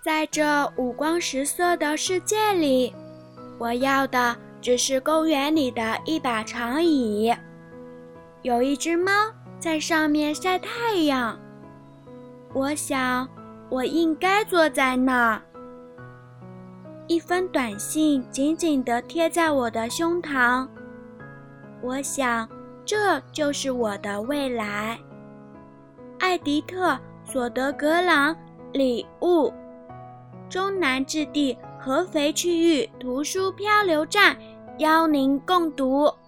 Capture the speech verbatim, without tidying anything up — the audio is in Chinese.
在这五光十色的世界里，我要的只是公园里的一把长椅，有一只猫在上面晒太阳。我想，我应该坐在那儿。一封短信紧紧地贴在我的胸膛，我想，这就是我的未来。艾迪特·索德格朗，礼物。中南置地合肥区域图书漂流站，邀您共读。